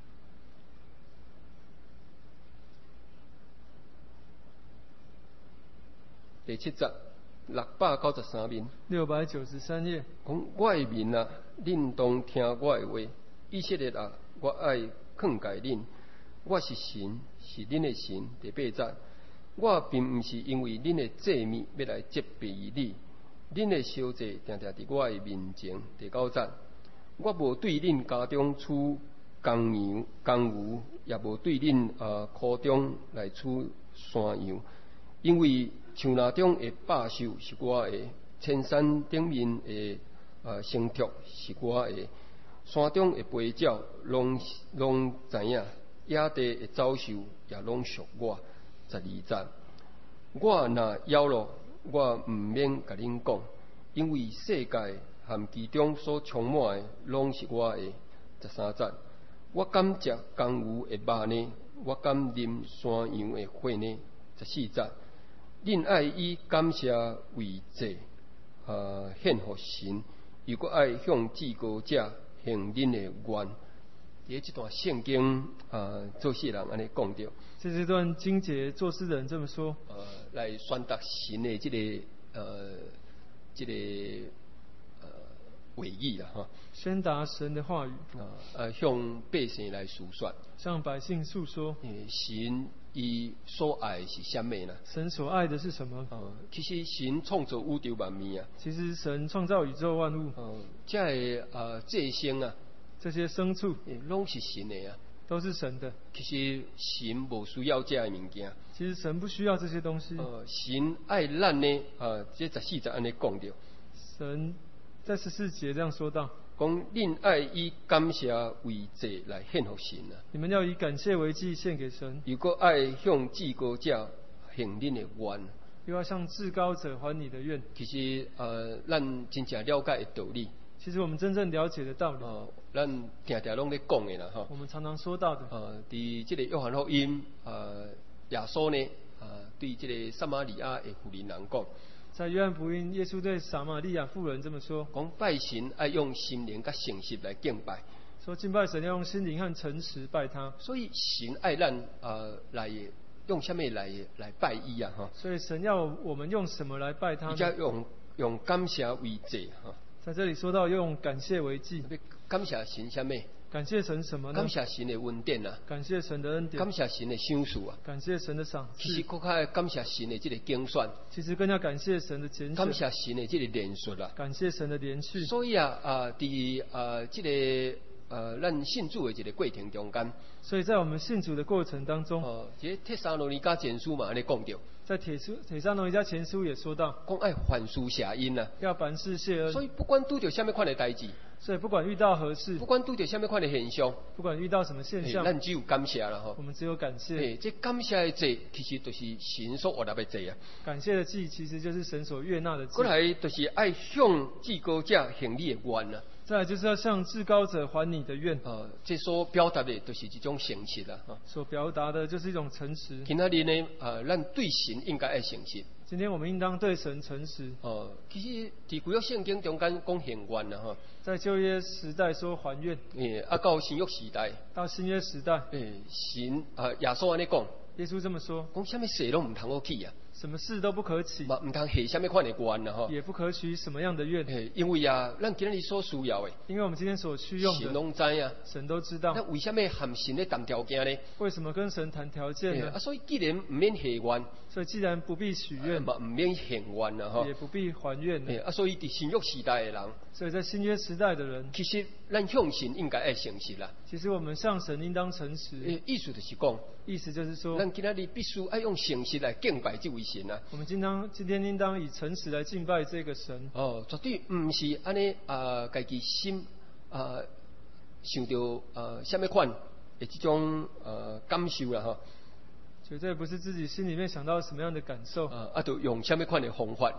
第七节。六百九十三面，
六百九十三页。
讲我的民啊，恁当听我的话。以色列啊，我爱劝戒恁。我是神，是恁的神。第八节，我并唔是因为恁的罪孽要来责备你，恁的烧祭定定伫我的面前。第九节，我无对恁家中出公羊、公牛，也无对恁呃库中来出山羊，因为树林中的百兽是我的，千山顶面的呃牲畜是我的，山中的飞鸟拢拢知影，野地的走兽也拢属我。十二节，我若枵咯，我毋免甲恁讲，因为世界含其中所充满的拢是我的。十三节，我敢食公牛的肉呢？我敢啉山羊的血呢？十四节。恁爱以感谢为祭，呃，献给神；又搁爱向至高者行恁的愿。伫这段圣经，呃，做诗人安尼讲着。
在这段经节，作诗人这么说。
呃，来宣达神的这个呃，这个呃话语啦，哈。
宣达神的话语。
啊，呃，向百姓来诉说。
向百姓诉说。
诶，神。伊所爱是什么呢？
神所爱的是什么？
呃，其实神创造宇宙万物啊。
其实神创造宇宙万物。
呃，这呃这生啊，
这些牲畜，
拢是神的啊，
都是神的。
其实神无需要这的物件。
其实神不需要这些东西。
呃，神爱咱呢，呃，这十四节安尼讲着。
神在十四节这样说道。
讲恁爱以感谢为祭来献给神啊！
你们要以感谢为祭献给神。
如果爱向至高者行恁的愿，
又要向至高者还你的愿。
其实呃，咱真正了解的道理。
其实我们真正了解的道理。
呃，咱常常拢咧讲的啦，哈。
我们常常说到的。
呃，伫这个约翰福音，呃，耶稣呢，呃，对这个撒玛利亚的妇人人讲。
在约翰福音，耶稣对撒玛利亚妇人这么说：
讲拜神爱用心灵甲诚实来敬拜。
说敬拜神要用心灵和诚实拜他。
所以神爱咱呃来用什么来来拜伊啊？哈。
所以神要我们用什么来拜他呢？
比较用用感谢为祭哈。
在这里说到用感谢为祭。
感谢神什么？
感谢神什么呢？
感谢神的恩典啊！
感谢神的恩典。
感谢神的赏赐啊！
感谢神的赏赐。
其实更加感谢神的这个拣选。
其实更加感谢神的拣选。
感谢神的这个连续啊！
感谢神的连续。
所以啊啊，伫啊这个呃咱信主的这个过程中间，
所以在我们信主的过程当中，
哦，这帖撒罗尼迦前书嘛，安尼讲着。
在铁书铁撒罗尼迦前书也说到，
讲爱凡事谢恩啊，
要凡事谢恩。
所以不管拄着什么款的代志，
所以不管遇到何事，
不管拄着什么款的现象，
不管遇到什么现象，
咱只有感谢啦吼。
我们只有感谢。
诶，这感谢的祭，其实就是神所悦纳的祭啊。
感谢的祭，其实就是神所悦纳的祭。
过来就是爱向至高者行你的愿啊。
再来就是要向至高者还你的愿。
呃，这所表达的就是一种诚实啦，哈。
所表达的就是一种诚实。
今仔日呢，呃，咱对神应该爱诚实。
今天我们应当对神诚实。
哦、呃，其实伫旧约圣经中间讲行愿啦，哈。
在旧约时代说还愿。
诶，啊到新约时代。
到新约时代。
诶，神啊，耶稣安尼讲。
耶稣这么说。
讲什么事拢唔通好起啊。
什么事都不可起，
嘛唔通许什么款的愿啊吼，
也不可许什么样的愿。
诶，因为啊，咱今日所需要的，
因为我们今天所需用的，
神拢知啊，
神都知道。
那为什么含神咧谈条件呢？
为什么跟神谈条件呢？
啊，所以既然唔免许愿，
所以既然不必许愿，
嘛唔免行愿啊吼，
也不必还愿
的。啊，所以伫新约时代的人，
所以在新约时代的人，
其实咱向神应该爱诚实啦。
其实我们向神应当诚实。
诶，意思就是讲，
意思就是说，
咱今仔日必须爱用诚实来敬拜这位神啊。
我们今当今天应当以诚实来敬拜这个神。
哦，绝对唔是安尼啊，家己心啊想到呃什么款的这种呃感受啦吼。
绝对不是自己心里面想到什么样的感受。
啊，啊，就用什么款的方法。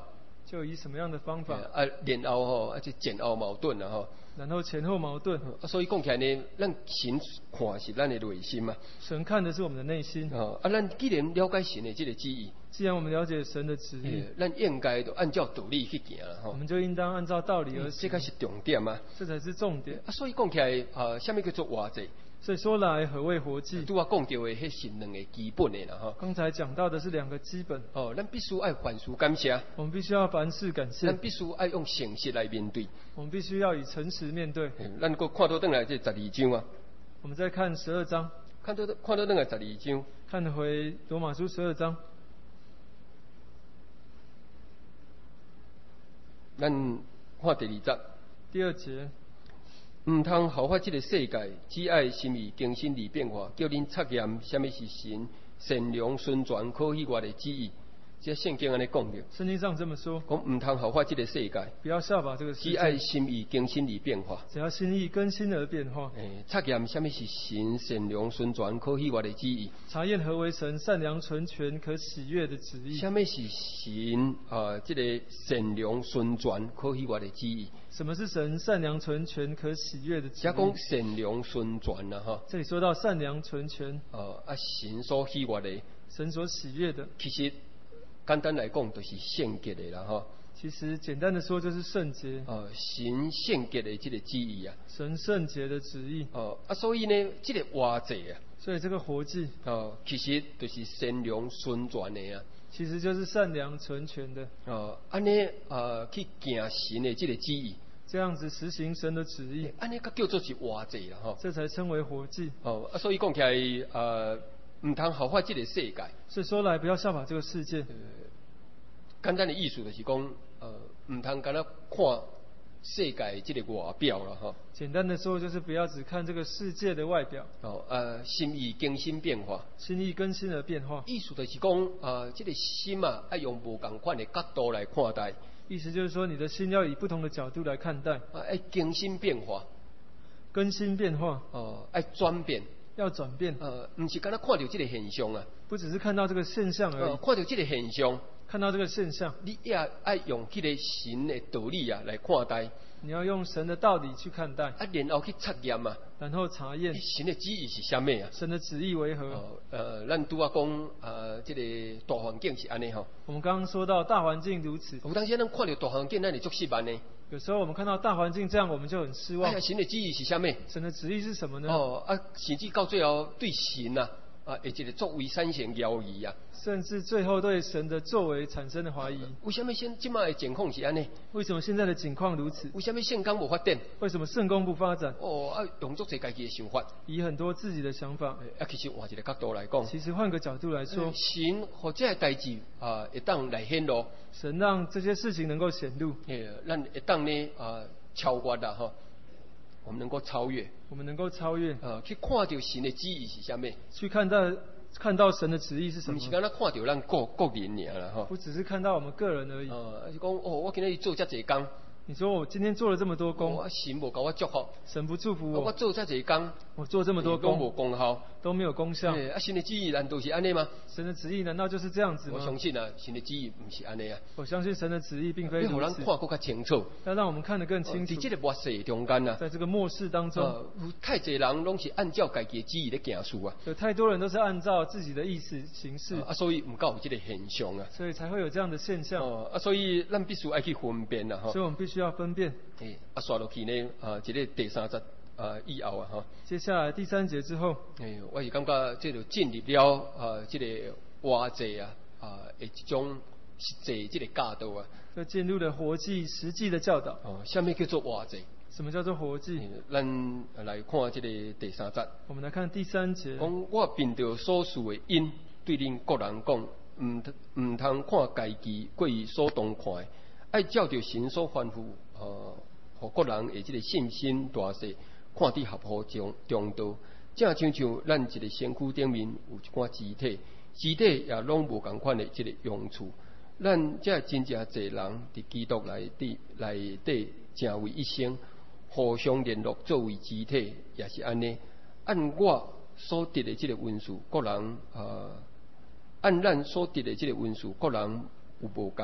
就以什么样的方法，
啊，然后吼，啊，就前后矛盾啊吼。
然后前后矛盾。
啊，所以讲起来呢，咱神看是咱的内心嘛。
神看的是我们的内心。
哦，啊，咱既然了解神的这个旨意，
既然我们了解神的旨意，
咱应该就按照道理去行啦吼。
我们就应当按照道理而行。
这个是重点啊。
这才是重点。
啊，所以讲起来，啊，什么叫做活祭？
所以说来，何谓活祭？
拄我讲到的，迄是两个基本的啦吼。
刚才讲到的是两个基本。
哦，咱必须爱凡事感谢。
我们必须要凡事感谢。
咱必须爱用诚实来面对。
我们必须要以诚实面对。
咱搁看到转来这十二章啊。
我们再看十二章。
看到看到转来十二章。
看回罗马书十二章。
咱看第二节。
第二节。
唔通效法这个世界，只爱心意更新而变化，叫恁测验什么是神善良、顺全、可喜悦的旨意。这圣经安尼讲的。
圣经上这么说。
讲唔通效法这个世界，
不要效法这个世界。
只爱心意更新而变化。
只要心意更新而变化。
诶，测验什么是神善良、顺全、可喜悦的旨意。
查验何为神善良、纯全、可喜悦的旨意。
什么是神啊？这个善良、顺全、可喜悦的旨意。
什么是神善良、纯全、可喜悦的旨意？
假讲善良、顺全啦，哈。
这里说到善良、纯全。
哦，啊，神所喜悦的。
神所喜悦的。
其实简单来讲，就是圣洁的啦，哈。
其实简单的说，就是圣洁。
哦，神圣洁的这个旨意啊。
神圣洁的旨意。
哦，啊，所以呢，这个活祭啊。
所以这个活祭。
哦，其实就是善良、顺全的啊。
其实就是善良、纯全的。
哦，安尼呃去行神的这个旨意。
这样子实行神的旨意，
安尼才叫做是活祭啦，吼。
这才称为活祭。
哦，啊，所以讲起来，呃，唔通效法这个世界。
所以说来，不要效法这个世界。
呃，简单的意思就是讲，呃，唔通干那看世界这个外表啦，吼。
简单的说，就是不要只看这个世界的外表。
哦，呃，心意更新变化。
心意更新而变化。
意思就是讲，呃，这个心啊，要用无同款的角度来看待。
意思就是说，你的心要以不同的角度来看待。
啊，要更新变化。
更新变化。
哦，要转变。
要转变。
呃，唔是干那看到这个现象啊。
不只是看到这个现象而已。
呃，看到这个现象。
看到这个现象。
你也要用这个神的道理啊来看待。
你要用神的道理去看待。
啊，然后去测验啊。
然后查验。
神的旨意是啥物啊？
神的旨意为何？
哦，呃，咱拄啊讲，呃，这个大环境是安尼吼。
我们刚刚说到大环境如此。
有当时咱看到大环境，咱就足失望呢。
有时候我们看到大环境这样，我们就很失望。
哎呀，神的旨意是啥物？
神的旨意是什么呢？
哦，啊，甚至到最后对神啊，啊，会一个作为产生怀疑啊。
甚至最后对神的作为产生了怀疑。
为什么现今麦的情况是安尼？
为什么现在的景况如此？
为什么圣工无发展？
为什么圣工不发展？
哦，啊，用足侪家己的想法，
以很多自己的想法。
啊，其实换一个角度来讲，
其实换个角度来说，
神或者代志啊，会当来显露。
神让这些事情能够显露。
诶，咱会当呢啊超越啦哈，我们能够超越。
我们能够超越。
呃，去看到神的旨意是啥物？
去看到。看到神的旨意是什么？
不是刚才看到咱个个人尔啦吼。
不只是看到我们个人而已。
呃，是讲哦，我今日做遮济工。
你说我今天做了这么多工，
我神无给我祝福，
神不祝福我，
我做遮济工，
我做这么多工，
都无功效，
都没有功效。
啊，神的旨意难道是安尼吗？
神的旨意难道就是这样子吗？
我相信啊，神的旨意不是安尼啊。
我相信神的旨意并非如此。
要让咱看更加清楚，
要让我们看得更清楚。
在这个末世中间啊，
在这个末世当中，
呃，有太侪人拢是按照家己的旨意在行事啊。
有太多人都是按照自己的意思行事
啊，所以唔够有这个现象啊。
所以才会有这样的现象。
哦，啊，所以咱必须爱去分辨啊，哈。
所以我们必须要分辨。
诶，啊，刷落去呢，啊，这个第三节啊以后啊，哈。
接下来第三节之后，
诶，我是感觉这就进入了啊，这个活祭啊，啊，的一种实际这个教导啊。
就进入了活祭实际的教导。
哦，什么叫做活祭？
什么叫做活祭？
咱来看这个第三节。
我们来看第三节。
讲我凭着所事的因，对恁各人讲，唔唔通看家己过于所当看的，爱照着神所吩咐，呃。互个人的这个信心大细，看伫合乎中中道，正像像咱一个身躯顶面有一寡肢体，肢体也拢无共款的这个用处。咱这真正侪人伫基督内底内底成为一生，互相联络作为肢体，也是安尼。按我所得的这个温数，个人呃，按咱所得的这个温数，个人有无共。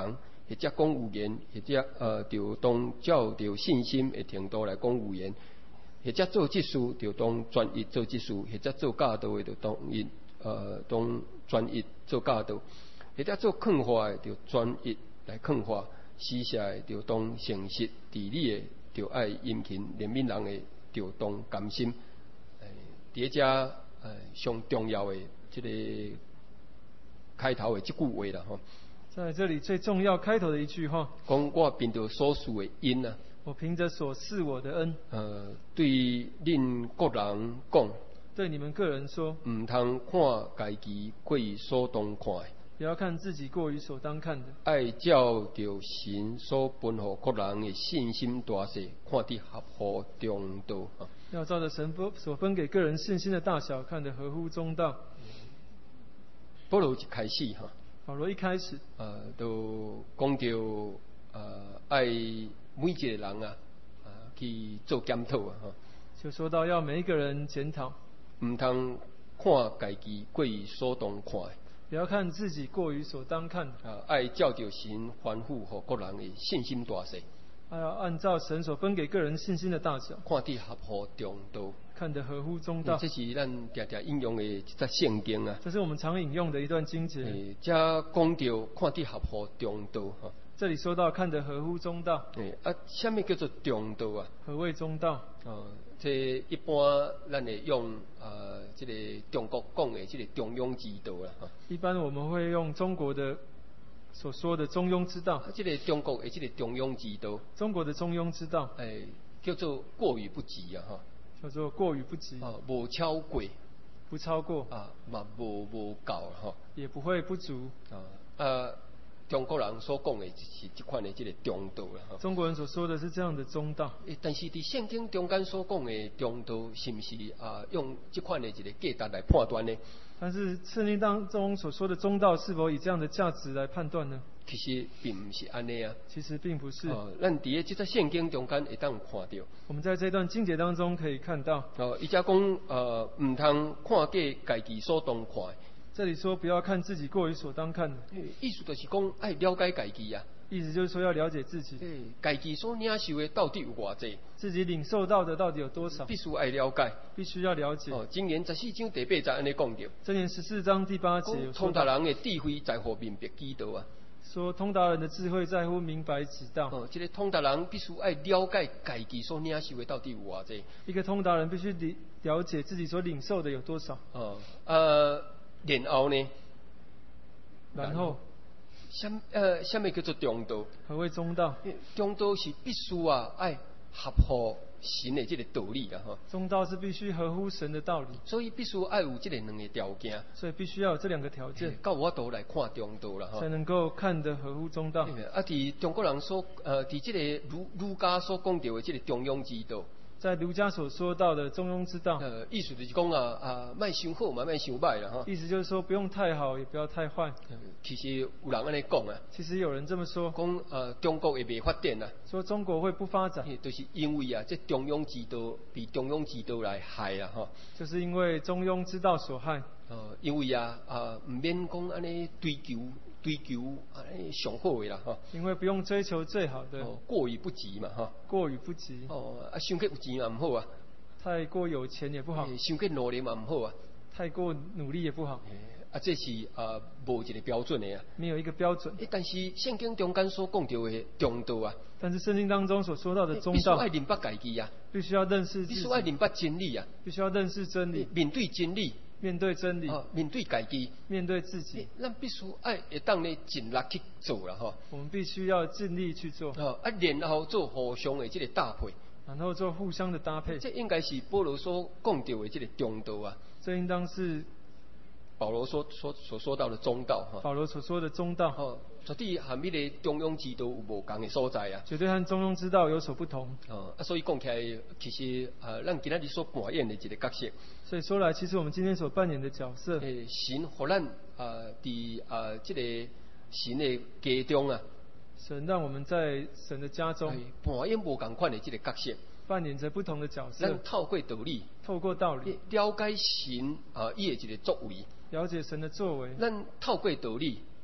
或者讲语言，或者呃，就当照着信心的程度来讲语言，或者做技术就当专业做技术，或者做教导的就当业呃当专业做教导，或者做劝化的就专业来劝化，施舍的就当诚实，治理的就爱殷勤，怜悯人的就当甘心。诶，伫遮呃上重要的这个开头的这句话啦吼。
在这里最重要开头的一句话，
讲我凭着所赐的恩啊，
我凭着所赐我的恩，
呃，对恁各人讲，
对你们个人说，
唔通看家己过于所当看的，
不要看自己过于所当看的，
爱照着神所分予各人的信心大小，看得合乎中道啊。
要照着神所分给个人信心的大小，看得合乎中道。
保罗一开始哈，
保罗一开始，
呃，都讲到呃爱每一个人啊，啊去做检讨啊哈，
就说到要每一个人检讨，
唔通看家己过于所当看的。
不要看自己过于所当看的，
啊，爱照着神吩咐予各人的信心大小，
还要按照神所分给个人信心的大小，
看得合乎中道，
看得合乎中道。
这是咱常常引用的一则圣经啊。
这是我们常引用的一段经节。
诶，这讲到看得合乎中道哈。
这里说到看得合乎中道。
诶，啊，什么叫做中道啊？
何谓中道？
哦，这一般咱会用呃，这个中国讲的这个中庸之道啦哈。
一般我们会用中国的所说的中庸之道。
啊，这个中国的这个中庸之道，
中国的中庸之道，
诶，叫做过于不及啊哈。
叫做过于不及。
啊，无超过。
不超过。
啊，嘛无无够啦吼。
也不会不足。
啊，呃，中国人所讲的就是这款的这个中道啦吼。
中国人所说的是这样的中道。
但是伫圣经中间所讲的中道，是不是啊用这款的一个价值来判断呢？
但是圣经当中所说的中道，是否以这样的价值来判断呢？
其实并不是安尼啊。
其实并不是。
哦，咱伫这则圣经中间会当看到。
我们在这段经节当中可以看到。
哦，伊则讲呃，唔通看过家己所当看的。
这里说不要看自己过于所当看的。
意思就是讲爱了解家己啊。
意思就是说要了解自己。
诶，家己所领受的到底有偌济？
自己领受到的到底有多少？
必须爱了解。
必须要了解。
哦，箴言十四章第八节安尼讲到。
箴言十四章第八节有说到。
通达人的智慧在乎明白之道啊。
说通达人的智慧在乎明白之道。
哦，这个通达人必须爱了解家己所领受的到底有偌济。
一个通达人必须了了解自己所领受的有多少。
哦，呃，然后呢？
然后。
什呃，什么叫做中道？
何谓中道？
中道是必须啊，爱合乎神的这个道理啦，哈。
中道是必须合乎神的道理。
所以必须爱有这个两个条件。
所以必须要有这两个条件。
到我度来看中道啦，哈。
才能够看得合乎中道。
啊，伫中国人所呃，伫这个儒儒家所讲到的这个中庸之道。
在儒家所说到的中庸之道，
呃，意思就是讲啊啊，莫伤好嘛，莫伤歹啦哈。
意思就是说，不用太好，也不要太坏。
其实有人安尼讲啊。
其实有人这么说。
讲呃，中国会未发展啊。
说中国会不发展。
就是因为啊，这中庸之道被中庸之道来害啊哈。
就是因为中庸之道所害。
呃，因为啊啊，唔免讲安尼追求追求安尼上好的啦哈。
因为不用追求最好的。
哦，过于不及嘛哈。
过于不及。
哦，啊，伤过有钱嘛唔好啊。
太过有钱也不好。
伤过努力嘛唔好啊。
太过努力也不好。
啊，这是啊无一个标准的啊。
没有一个标准。
但是圣经中间所讲到的中道啊。
但是圣经当中所说到的中道。
必须爱明白家己啊。
必须要认识自己。
必须爱明白真理啊。
必须要认识真理。
面对真理。
面对真理。
哦，面对家己。
面对自己。
咱必须爱会当呢尽力去做啦哈。
我们必须要尽力去做。
哦，啊，然后做互相的这个搭配。
然后做互相的搭配。
这应该是保罗所讲到的这个中道啊。
这应当是
保罗所所所说到的中道哈。
保罗所说的中道。
哦，绝对和迄个中庸之道有无同的所在啊。
绝对和中庸之道有所不同。
哦，啊，所以讲起来，其实呃，咱今仔日所扮演的一个角色。
所以说来，其实我们今天所扮演的角色。
诶，神互咱呃，伫呃这个神的家中啊。
神让我们在神的家中
扮演无同款的这个角色，
扮演着不同的角色。
咱透过道理，
透过道理
了解神啊，伊的一个作为，
了解神的作为。
咱透过道理，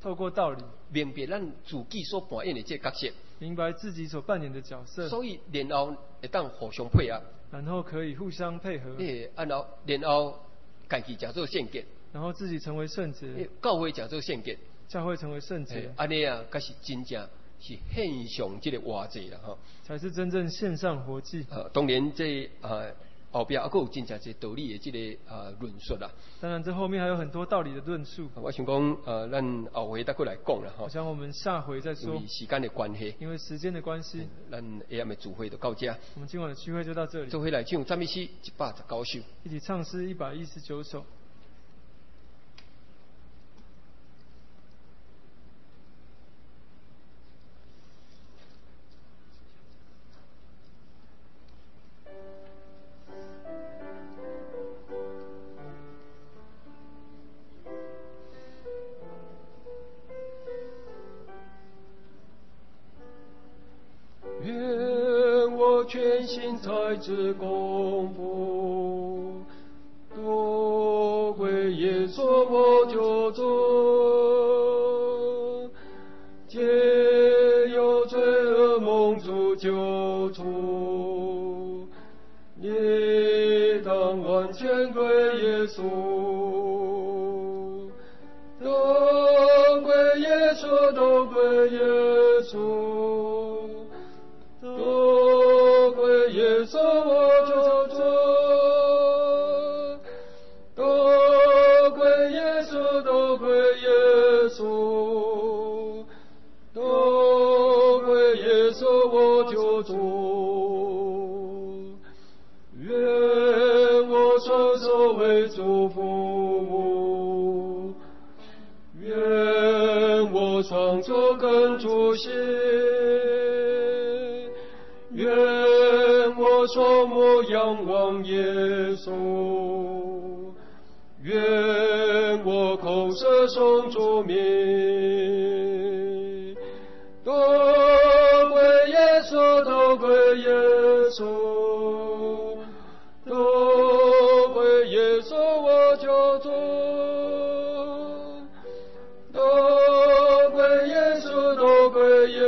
透过道理
明白咱自己所扮演的这个角色，
明白自己所扮演的角色，
所以然后会当互相配合，
然后可以互相配合，
诶，然后然后家己食做圣洁，
然后自己成为圣洁，
教会食做圣洁，
教会成为圣洁，
安尼啊，才是真正是献上这个活祭啦，吼，
才是真正献上活祭。
呃，当然这啊。后边还佫有真正一道理的这个啊论述啦。
当然，这后面还有很多道理的论述。
我想讲，呃，咱后回再过来讲啦，吼。
我想我们下回再说。
因为时间的关系。
因为时间的关系。
咱下暗的聚会就到这。
我们今晚的聚会就到这里。
做回来唱赞美诗一百十九首。
一起唱诗一百一十九首。
全心才智功夫，多归耶稣我救主，皆有罪恶蒙主救主，你当完全归耶稣，都归耶稣，都归耶稣。耶稣我救主，都归耶稣，都归耶稣，都归耶稣我救主。愿我双手为主福，愿我双手跟主行，愿我双目仰望耶稣，愿我口舌诵主名，都归耶稣，都归耶稣，都归耶稣我救主，都归耶稣，都归耶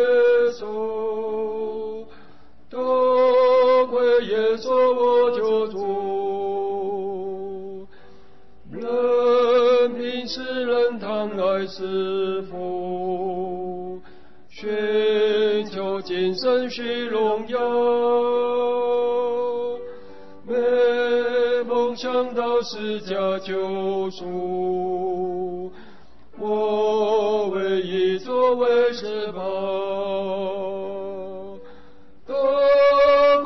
稣，都归耶稣我救主。任凭世人贪爱是福，寻求今生虚荣耀，每梦想到释迦救赎，我唯一作为是宝。